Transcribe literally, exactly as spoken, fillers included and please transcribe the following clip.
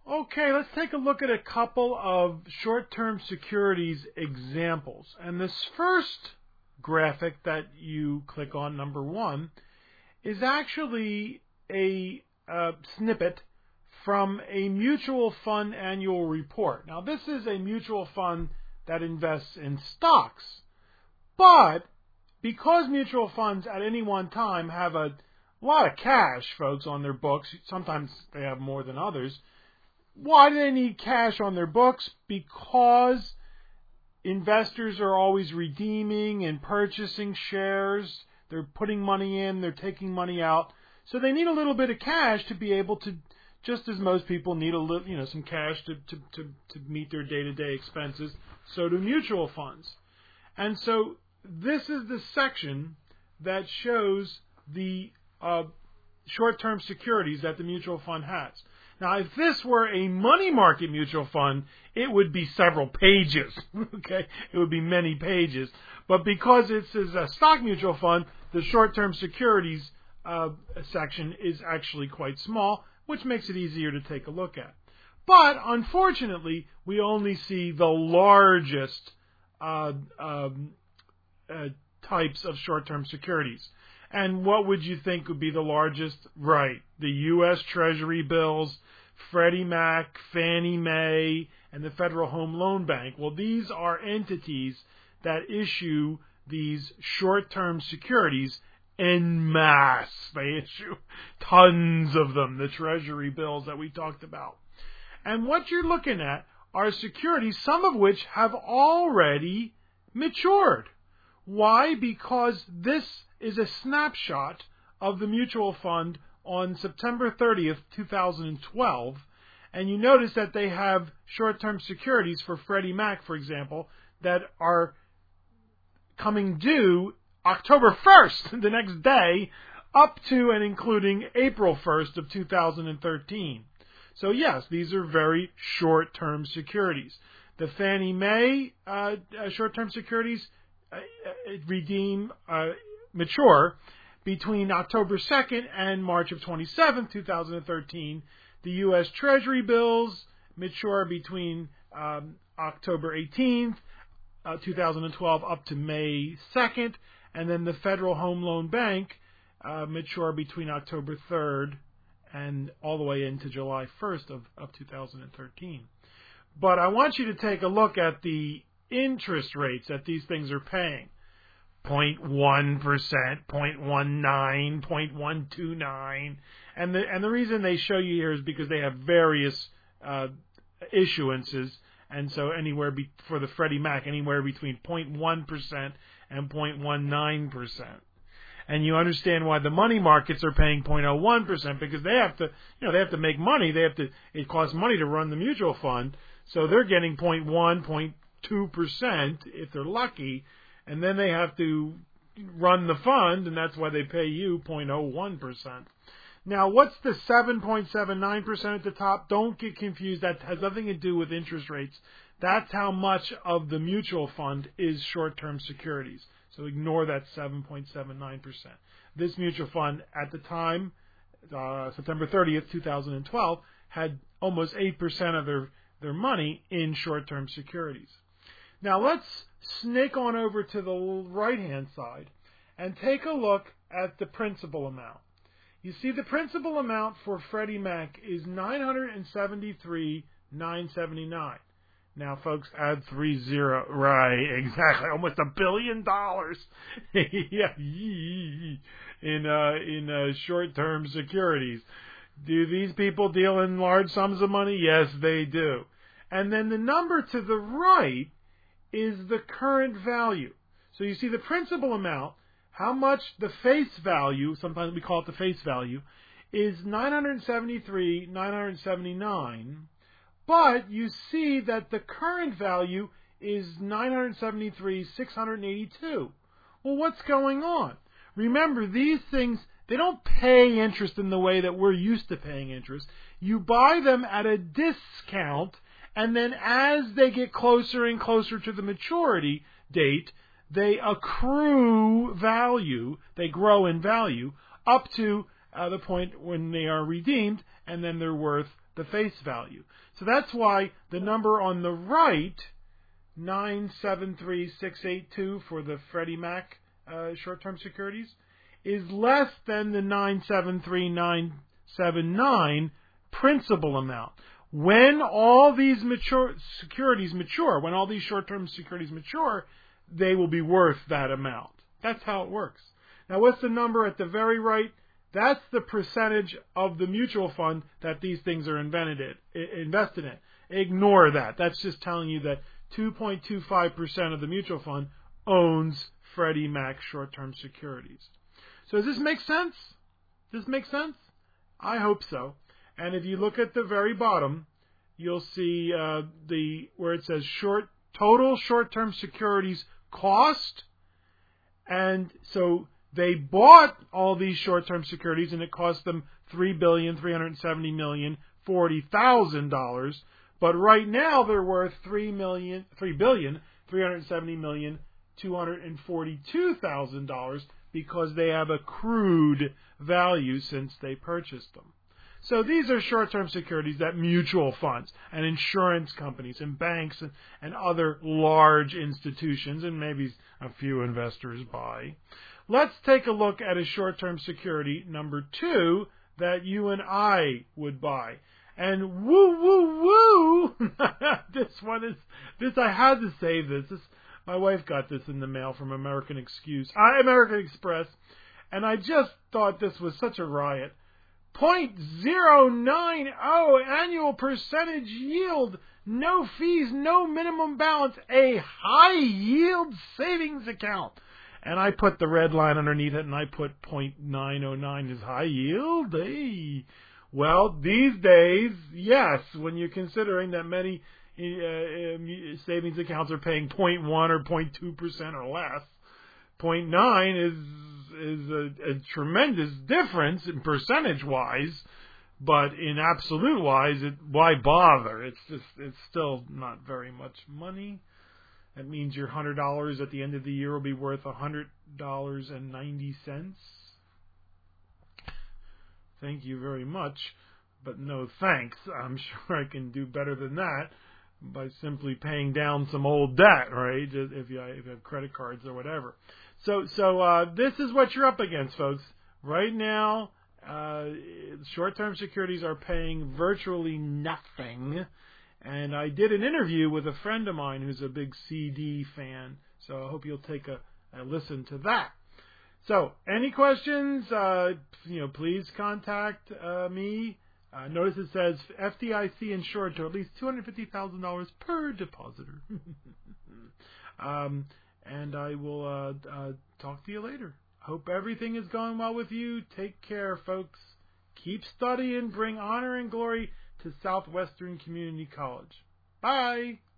Okay, let's take a look at a couple of short-term securities examples. And this first graphic that you click on, number one, is actually a uh, snippet from a mutual fund annual report. Now, this is a mutual fund that invests in stocks, but because mutual funds at any one time have a lot of cash, folks, on their books, sometimes they have more than others. Why do they need cash on their books? Because investors are always redeeming and purchasing shares. They're putting money in, they're taking money out. So they need a little bit of cash to be able to, just as most people need a little, you know, some cash to, to, to, to meet their day-to-day expenses, so do mutual funds. And so this is the section that shows the uh, short-term securities that the mutual fund has. Now, if this were a money market mutual fund, it would be several pages, okay? It would be many pages. But because this is a stock mutual fund, the short-term securities uh, section is actually quite small, which makes it easier to take a look at. But, unfortunately, we only see the largest uh, um, uh, types of short-term securities. And what would you think would be the largest? Right, the U S Treasury bills, Freddie Mac, Fannie Mae, and the Federal Home Loan Bank. Well, these are entities that issue these short-term securities en masse. They issue tons of them, the Treasury bills that we talked about. And what you're looking at are securities, some of which have already matured. Why? Because this is a snapshot of the mutual fund on September thirtieth, two thousand twelve, and you notice that they have short-term securities for Freddie Mac, for example, that are coming due October first, the next day, up to and including April first of two thousand thirteen. So yes, these are very short-term securities. The Fannie Mae uh, short-term securities uh, redeem, uh, mature between October second and March of twenty-seventh, two thousand thirteen. The U S Treasury bills mature between um, October eighteenth, uh, two thousand twelve up to May second, and then the Federal Home Loan Bank uh, mature between October third and all the way into July first of, of two thousand thirteen. But I want you to take a look at the interest rates that these things are paying. zero point one percent, zero point one nine, zero point one two nine. And the, and the reason they show you here is because they have various uh, issuances. And so anywhere be, for the Freddie Mac, anywhere between zero point one percent and zero point one nine percent. And you understand why the money markets are paying zero point zero one percent, because they have to, you know, they have to make money. They have to, it costs money to run the mutual fund. So they're getting zero point one, zero point two percent if they're lucky. And then they have to run the fund, and that's why they pay you zero point zero one percent. Now, what's the seven point seven nine percent at the top? Don't get confused. That has nothing to do with interest rates. That's how much of the mutual fund is short-term securities. So ignore that seven point seven nine percent. This mutual fund at the time, uh, September thirtieth, two thousand twelve, had almost eight percent of their, their money in short-term securities. Now let's snake on over to the right-hand side and take a look at the principal amount. You see, the principal amount for Freddie Mac is nine hundred seventy-three thousand nine hundred seventy-nine dollars. Now, folks, add three zero. Right, exactly, almost a billion dollars. Yeah, in uh, in uh, short-term securities. Do these people deal in large sums of money? Yes, they do. And then the number to the right is the current value. So you see the principal amount, how much the face value, sometimes we call it the face value, is nine hundred seventy-three thousand nine hundred seventy-nine, but you see that the current value is nine hundred seventy-three thousand six hundred eighty-two. Well, what's going on? Remember, these things, they don't pay interest in the way that we're used to paying interest. You buy them at a discount, and then as they get closer and closer to the maturity date, they accrue value, they grow in value, up to uh, the point when they are redeemed, and then they're worth the face value. So that's why the number on the right, nine seven three six eight two for the Freddie Mac uh, short-term securities, is less than the nine seven three nine seven nine principal amount. When all these mature securities mature, when all these short-term securities mature, they will be worth that amount. That's how it works. Now, what's the number at the very right? That's the percentage of the mutual fund that these things are invented in, invested in. Ignore that. That's just telling you that two point two five percent of the mutual fund owns Freddie Mac short-term securities. So does this make sense? Does this make sense? I hope so. And if you look at the very bottom, you'll see uh, the where it says short total short-term securities cost. And so they bought all these short-term securities, and it cost them three billion three hundred seventy million forty thousand dollars. But right now they're worth three million three billion three hundred seventy million two hundred forty-two thousand dollars because they have accrued value since they purchased them. So these are short-term securities that mutual funds and insurance companies and banks and, and other large institutions and maybe a few investors buy. Let's take a look at a short-term security, number two, that you and I would buy. And woo, woo, woo! this one is, this, I had to save this. this. My wife got this in the mail from American Excuse, uh, American Express, and I just thought this was such a riot. zero point zero nine zero annual percentage yield, no fees, no minimum balance, a high yield savings account. And I put the red line underneath it, and I put zero point nine zero nine as high yield. Hey. Well, these days, yes, when you're considering that many uh, savings accounts are paying zero point one or zero point two percent or less, zero point nine is is a, a tremendous difference in percentage-wise, but in absolute-wise, it, why bother? It's just it's still not very much money. That means your one hundred dollars at the end of the year will be worth one hundred dollars and ninety cents. Thank you very much, but no thanks. I'm sure I can do better than that by simply paying down some old debt, right? If you, if you have credit cards or whatever. So, so uh, this is what you're up against, folks. Right now, uh, short-term securities are paying virtually nothing. And I did an interview with a friend of mine who's a big C D fan, so I hope you'll take a, a listen to that. So, any questions? Uh, you know, please contact uh, me. Uh, notice it says F D I C insured to at least two hundred fifty thousand dollars per depositor. um, and I will uh, uh, talk to you later. Hope everything is going well with you. Take care, folks. Keep studying. Bring honor and glory to Southwestern Community College. Bye.